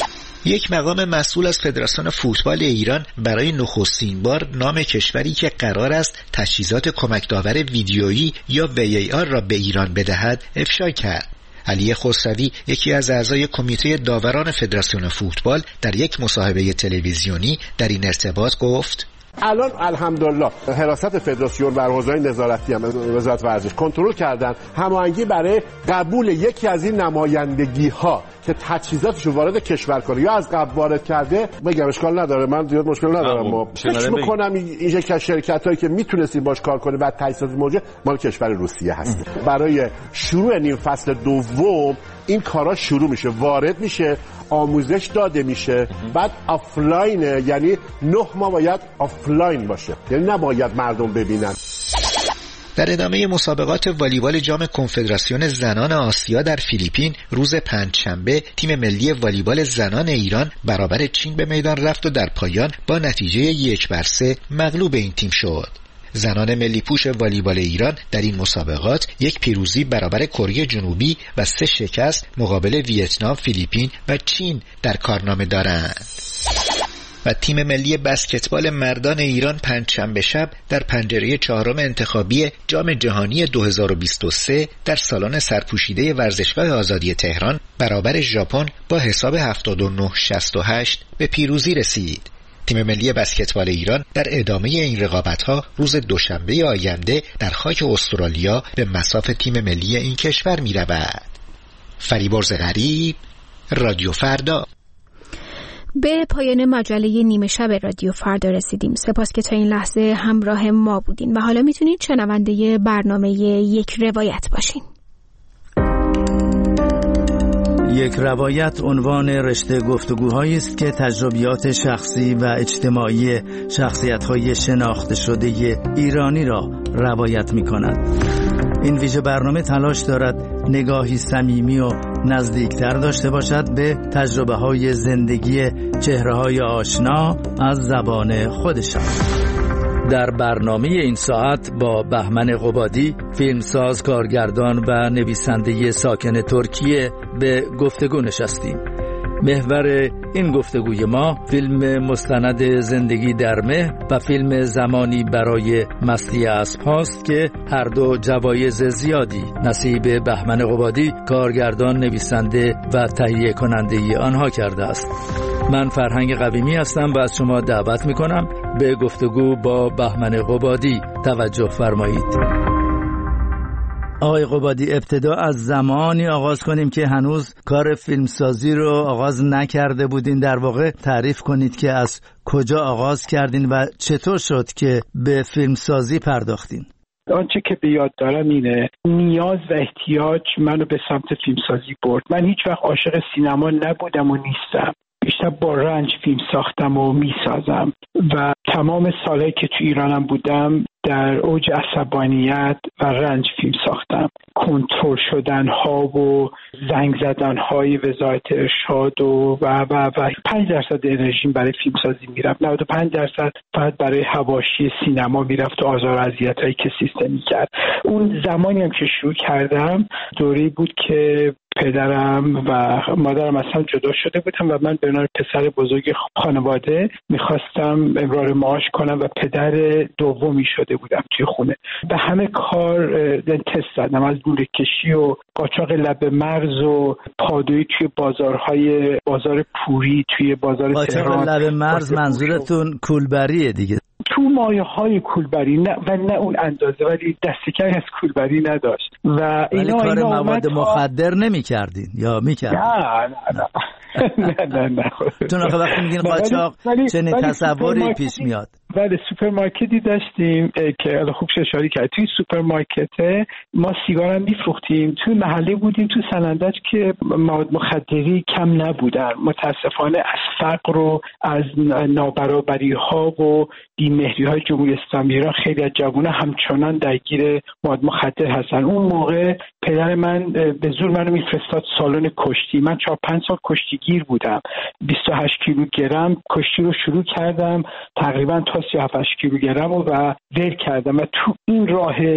یک مقام مسئول از فدراسیون فوتبال ایران برای نخستین بار نام کشوری که قرار است تجهیزات کمک داور ویدیویی یا VAR را به ایران بدهد افشا کرد. علی خسروی، یکی از اعضای کمیته داوران فدراسیون فوتبال، در یک مصاحبه تلویزیونی در این ارتباط گفت: الان الحمدلله حراست فدراسیون و حوزه‌های نظارتی هم وزارت ورزش کنترل کردن هماهنگی برای قبول یکی از این نمایندگی‌ها که تجهیزاتشو وارد کشور کنه یا از قبل وارد کرده. بگم اشکال نداره، من زیاد مشکل ندارم. فکر می‌کنم این یک از شرکتایی که میتونستیم باش کار کنیم و تجهیزات موجود مال کشور روسیه هست. برای شروع نیم فصل دوم این کارا شروع میشه، وارد میشه، آموزش داده میشه، بعد آفلاین، یعنی 9 ماه باید آفلاین باشه، یعنی نباید مردم ببینن. در ادامه مسابقات والیبال جام کنفدراسیون زنان آسیا در فیلیپین روز پنجشنبه تیم ملی والیبال زنان ایران برابر چین به میدان رفت و در پایان با نتیجه 1-3 مغلوب این تیم شد. زنان ملی پوش والیبال ایران در این مسابقات 1 پیروزی برابر کره جنوبی و 3 شکست مقابل ویتنام، فیلیپین و چین در کارنامه دارند. و تیم ملی بسکتبال مردان ایران پنجشنبه شب در پنجره 4 انتخابی جام جهانی 2023 در سالن سرپوشیده ورزشگاه آزادی تهران برابر ژاپن با حساب 79-68 به پیروزی رسید. تیم ملی بسکتبال ایران در ادامه این رقابت‌ها روز دوشنبه آینده در خاک استرالیا به مصاف تیم ملی این کشور می‌رود. فریبرز غریب، رادیو فردا. به پایان مجله نیمه شب رادیو فردا رسیدیم. سپاس که تا این لحظه همراه ما بودین و حالا میتونید شنونده برنامه یک روایت باشین. یک روایت عنوان رشته گفتگوهایی است که تجربیات شخصی و اجتماعی شخصیت‌های شناخته شده ایرانی را روایت می‌کند. این ویژه برنامه تلاش دارد نگاهی صمیمی و نزدیکتر داشته باشد به تجربه‌های زندگی چهره‌های آشنا از زبان خودشان. در برنامه این ساعت با بهمن قبادی، فیلمساز، کارگردان و نویسنده ساکن ترکیه به گفتگو نشستیم. محور این گفتگوی ما فیلم مستند زندگی در مه و فیلم زمانی برای مستی اسب هاست که هر دو جوایز زیادی نصیب بهمن قبادی، کارگردان، نویسنده و تهیه کننده آنها کرده است. من فرهنگ قویمی هستم و از شما دعوت میکنم به گفتگو با بهمن قبادی توجه فرمایید. آقای قبادی، ابتدا از زمانی آغاز کنیم که هنوز کار فیلمسازی رو آغاز نکرده بودین. در واقع تعریف کنید که از کجا آغاز کردین و چطور شد که به فیلمسازی پرداختین؟ آنچه که به یاد دارم اینه، نیاز و احتیاج منو به سمت فیلمسازی برد. من هیچ وقت عاشق سینما نبودم و نیستم. بیشتر با رنج فیلم ساختم و میسازم و تمام سالهایی که تو ایرانم بودم در اوج عصبانیت و رنج فیلم ساختم. کنترل شدن ها و زنگ زدن های وزارت ارشاد و 5% انرژیم برای فیلم سازی میرفت، 95% فقط برای حواشی سینما میرفت و آزار و اذیت هایی که سیستم میکرد. اون زمانی هم که شروع کردم دوری بود که پدرم و مادرم اصلا جدا شده بودم و من به عنوان پسر بزرگ خانواده میخواستم امرار معاش کنم و پدر دومی شده بودم توی خونه. به همه کار تست زدم، از لوله کشی و قاچاق لب مرز و پادویی توی بازار پوری توی بازار تهران. قاچاق لب مرز منظورتون کولبریه دیگه؟ تو مایه های کولبری نه و نه اون اندازه، ولی دستکمی از کولبری نداشت و اینا کار مواد مخدر نمی کردین یا می کردین؟ نه چون آخه وقتی میگین قاچاق چنین تصوری پیش میاد. بله، سوپرمارکتی داشتیم که خوب اشاره کرد. توی سوپرمارکت ما سیگار هم میفروختیم. توی محله بودیم تو سنندج که مواد مخدری کم نبودن. متاسفانه از فقر و از نابرابری ها و بی‌مهری های جمهوری اسلامی ایران خیلی از جوانان همچنان درگیر مواد مخدر هستن. اون موقع پدر من به زور منو میفرستاد سالن کشتی. من 4-5 سال کشتیگیر بودم. 28 کیلوگرم کشتی رو شروع کردم، تقریبا تا 37 کیلوگرم و ول کردم و تو این راه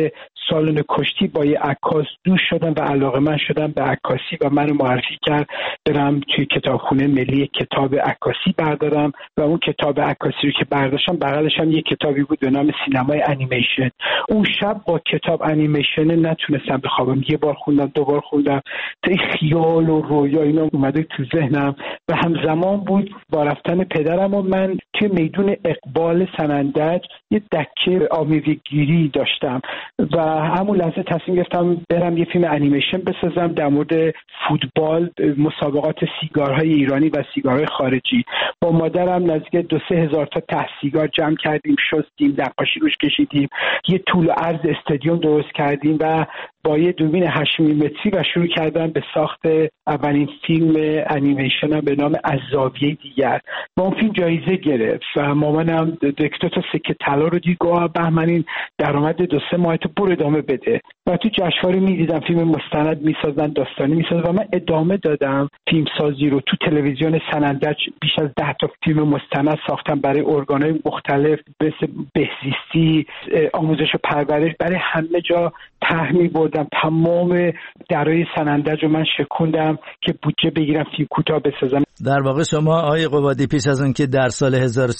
سالن کشتی با یه عکاس دوست شدم و علاقه‌مند شدم به عکاسی و منو معرفی کرد برم توی کتابخونه ملی کتاب عکاسی بردارم و اون کتاب عکاسی رو که برداشتم بغلش هم یه کتابی بود به نام سینمای انیمیشن. اون شب با کتاب انیمیشن نتونستم بخوابم، یه بار خوندم، دو بار خوندم، تا خیال و رویا اینا اومده تو ذهنم و همزمان بود با رفتن پدرم و من توی میدون اقبال سنندج یه دکه آمیزگیری داشتم و همون لحظه تصمیم گرفتم برم یه فیلم انیمیشن بسازم در مورد فوتبال، مسابقات سیگارهای ایرانی و سیگارهای خارجی. با مادرم نزدیک 2-3 هزار تا ته سیگار جمع کردیم، شستیم، نقاشی روش کشیدیم، یه طول و عرض استادیوم درست کردیم و با یه دوربین 8 میلیمتری و شروع کردم به ساخت اولین فیلم انیمیشن به نام از زاویه دیگر. با اون فیلم جایزه گرفت و مامانم 2 تا سکه طلا رو دید، گفت بهمن این درآمد 2-3 ماه تو برو ادامه بده. و تو جشنواره می‌دیدم فیلم مستند می‌سازن، داستانی می‌سازن و من ادامه دادم فیلم سازی رو. تو تلویزیون سنندج بیش از 10 تا فیلم مستند ساختم برای ارگان‌های مختلف، مثل بهزیستی، آموزش و پرورش، برای همه جا تحمیل بردم. تمام درای سنندج رو من شکوندم که بودجه بگیرم فیلم کوتاه بسازم. در واقع شما آقای قبادی پیش از اون که در سال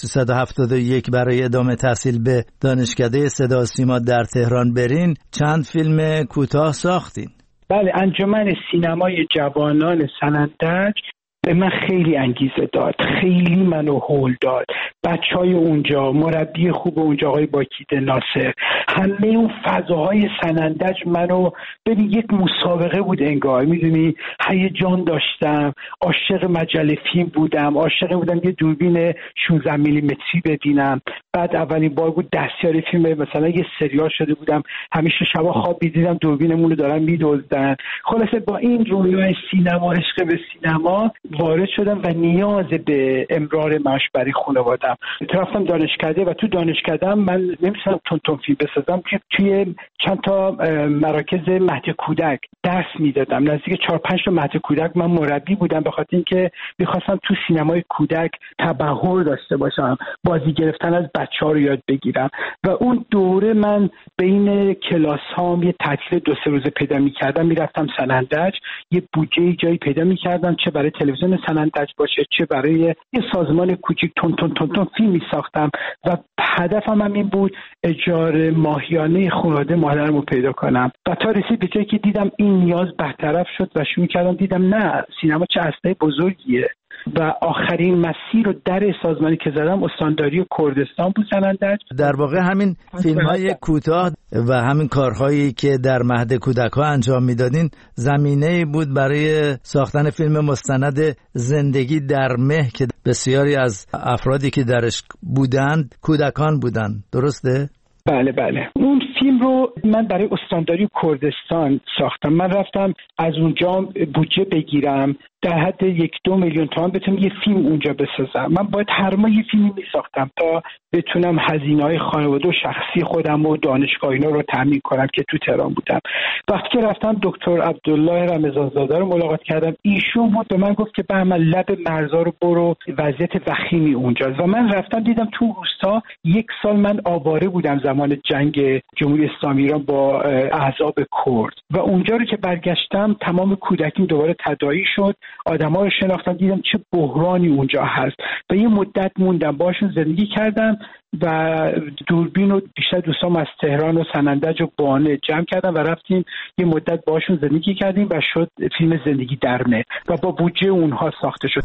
1371 برای ادامه تحصیل به دانشکده صدا و سیما در تهران برین، چند فیلم کوتاه ساختین؟ بله، انجمن سینمای جوانان سنندج به من خیلی انگیزه داد، خیلی منو هول داد. بچهای اونجا، مربی خوب اونجا آقای باکید ناصر، همه اون فضاهای سنندج منو ببین یک مسابقه بود انگار، میدونی، هیجان داشتم، عاشق مجله فیلم بودم، عاشق بودم یه دوربین 16 میلیمتری ببینم. بعد اولین بار بود دستیار فیلم، مثلا یه سریال شده بودم، همیشه شبا خواب می‌دیدم دوربینمون رو دارن می‌دزدن. خلاصه با این رویای سینما، عشق به سینما وارد شدم و نیاز به امرار معاش برای خانواده‌ام. رفتم دانشکده و تو دانشکده‌ام من نمی‌تونستم تون فیلم بسازم که توی چند تا مراکز مهد کودک درس میدادم. نزدیک 4-5 تا مهد کودک من مربی بودم، به خاطر اینکه می‌خواستم تو سینمای کودک تبحر داشته باشم، بازی گرفتن از بچه‌ها رو یاد بگیرم. و اون دوره من بین کلاس‌هام یه تعطیل 2-3 روزه پیدا می‌کردم، میرفتم سنندج، یه بودجه جایی پیدا می‌کردم، چه برای تلویزیون سنندج باشه چه برای یه سازمان کوچیک، تون فیلم می‌ساختم و هدفم هم این بود اجاره ماهیانه خانواده مادرم رو پیدا کنم. و تا رسید به جایی که دیدم این نیاز برطرف شد و شروع کردم دیدم نه، سینما چه اسلحه بزرگیه. و آخرین مسیر رو در سازمانی که زدم استانداری کردستان بود سنندج. در واقع همین فیلم‌های کوتاه و همین کارهایی که در مهد کودک‌ها انجام میدادین زمینه‌ای بود برای ساختن فیلم مستند زندگی در مه که بسیاری از افرادی که درش بودند کودکان بودند، درسته؟ بله. اون فیلم رو من برای استانداری کردستان ساختم. من رفتم از اونجا بودجه بگیرم در حد 1-2 میلیون تومان بتونم یه فیلم اونجا بسازم. من باید هر ماه یه فیلمی میساختم تا بتونم هزینه‌های خانواده و شخصی خودم و دانشگاه اینا رو تامین کنم که تو تهران بودم. وقتی که رفتم دکتر عبدالله رمضانزاده رو ملاقات کردم، ایشون بود به من گفت که بهمن لب مرزا رو برو، وضعیت وخیمی اونجاست. و من رفتم دیدم تو روستا 1 سال من آواره بودم زمان جنگ جمهوری اسلامی ایران با احزاب کرد و اونجا رو که برگشتم تمام کودکیم دوباره تداعی شد، آدم‌ها رو شناختم، دیدم چه بحرانی اونجا هست و یه مدت موندم باشون زندگی کردم و دوربین و بیشتر دوستام از تهران و سنندج و بانه جمع کردم و رفتیم یه مدت باشون زندگی کردیم و شد فیلم زندگی در مه و با بودجه اونها ساخته شد.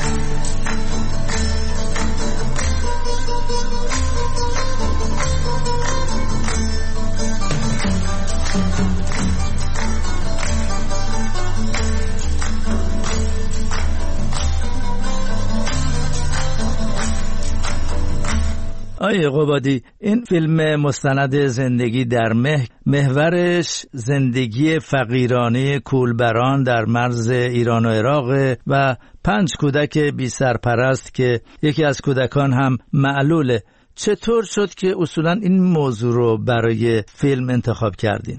آیه قبادی، این فیلم مستند زندگی در مه محورش زندگی فقیرانه کولبران در مرز ایران و عراق و 5 کودک بی سرپرست که یکی از کودکان هم معلوله. چطور شد که اصولا این موضوع رو برای فیلم انتخاب کردین؟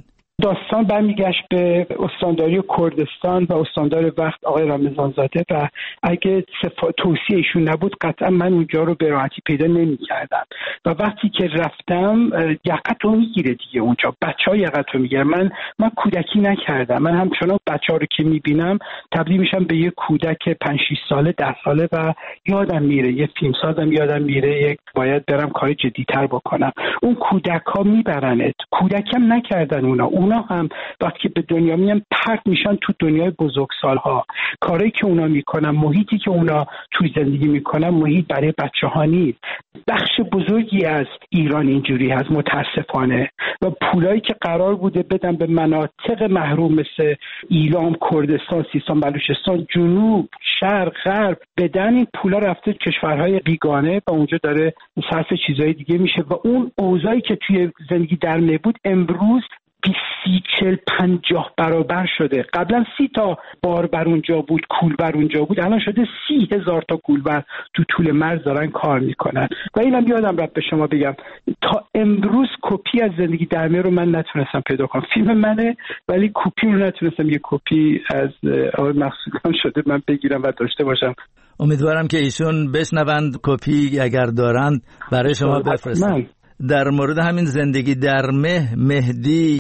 داستان برمیگشت به استانداری کردستان و استاندار وقت آقای رمضانزاده و اگه توصیه ایشون نبود قطعا من اونجا رو به راحتی پیدا نمی‌کردم و وقتی که رفتم یقتو میگیره دیگه، اونجا بچه‌ها یقتو میگیرن. من کودکی نکردم، من همچنان بچه‌ها رو که میبینم تبدیل میشم به یه کودک 5-6 ساله 10 ساله و یادم میره یه فیلمسازم یادم میره باید برم کار جدی‌تر بکنم. اون کودک‌ها میبرنت، کودکم نکردن اونا هم وقتی به دنیا میان پرت میشن تو دنیای بزرگسال‌ها. کاری که اونا میکنن، محیطی که اونا توی زندگی میکنن محیط برای بچه‌ها نیست. بخش بزرگی از ایران اینجوری هست متاسفانه و پولایی که قرار بوده بدن به مناطق محروم مثل ایلام، کردستان، سیستان، بلوچستان، جنوب، شرق، غرب بدن، این پولا رفته کشورهای بیگانه و اونجا داره صرف چیزهای دیگه میشه و اون اوضاعی که توی زندگی در می بود امروز 20-40-50 برابر شده. قبلا 30 تا بار بر اونجا بود، کولبر اونجا بود، الان شده 30,000 تا کولبر تو طول مرز دارن کار میکنن. و اینم یادم رفت به شما بگم تا امروز کپی از زندگی در می رو من نتونستم پیدا کنم. فیلم منه ولی کپی رو نتونستم یه کپی از آقای مقصودم شده من بگیرم و داشته باشم. امیدوارم که ایشون بشنوند، کپی اگر دارند برای شما بفرستن. در مورد همین زندگی در مهدی